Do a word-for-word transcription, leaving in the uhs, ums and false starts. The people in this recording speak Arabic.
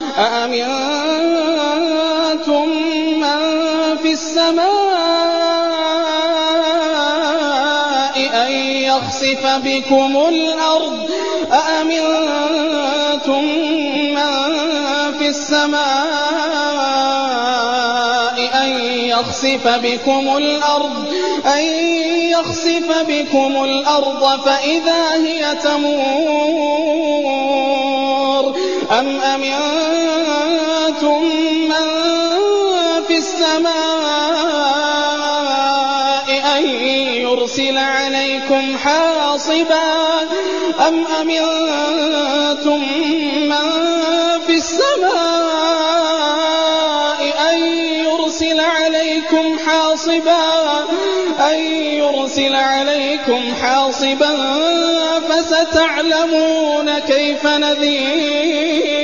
أأمنتم من في السماء أن يخسف بكم الأرض أأمنتم من في السماء أن يخسف بكم الأرض أن يخسف بكم الأرض فإذا هي تمور أم أمنتم من في السماء أن يرسل عليكم حاصبا أم أمنتم من في السماء أن يرسل عليكم حاصبا أن يرسل عليكم حاصبا فستعلمون كيف نذير